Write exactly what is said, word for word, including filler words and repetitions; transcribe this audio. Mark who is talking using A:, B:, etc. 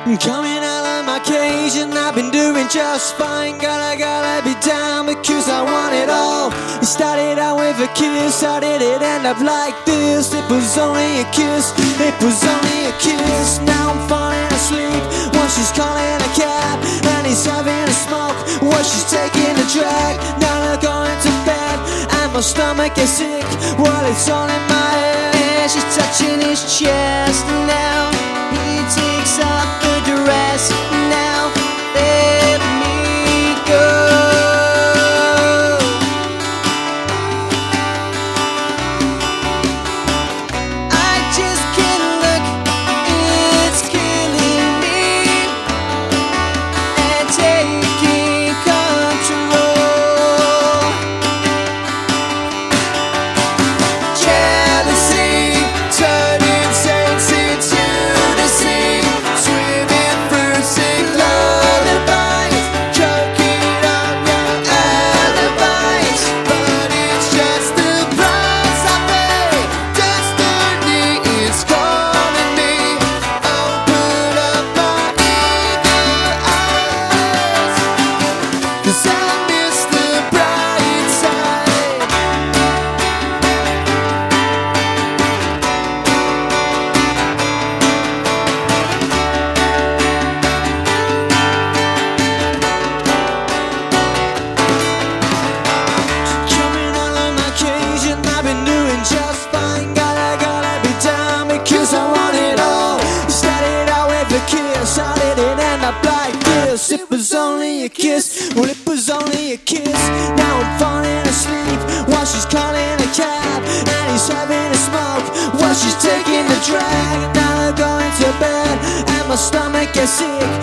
A: Coming out of my cage and I've been doing just fine. Gotta, gotta be down because I want it all. It started out with a kiss, how did it end up like this? It was only a kiss, it was only a kiss. Now I'm falling asleep while she's calling a cab, and he's having a smoke while she's taking a drag. Now I'm going to bed and my stomach is sick while it's all in my head. She's touching his chest now. He takes off the dress now. Let me go. I just can't look. It's killing me and taking control. Jealousy turning saints into the sea, swimming through sick lullabies, choking on your alibis. But it's just the price I pay. Destiny is calling me. Open up my eager eyes, 'cause I miss the bright side. Coming out of my cage and I've been doing just fine. Gotta, gotta be down because I want it all. Started out with a kiss, how did it end up like this? It was only a kiss, well it was only a kiss. Now I'm falling asleep while she's calling a cab, and he's having a smoke while she's taking the drag. Now I'm going to bed and my stomach is sick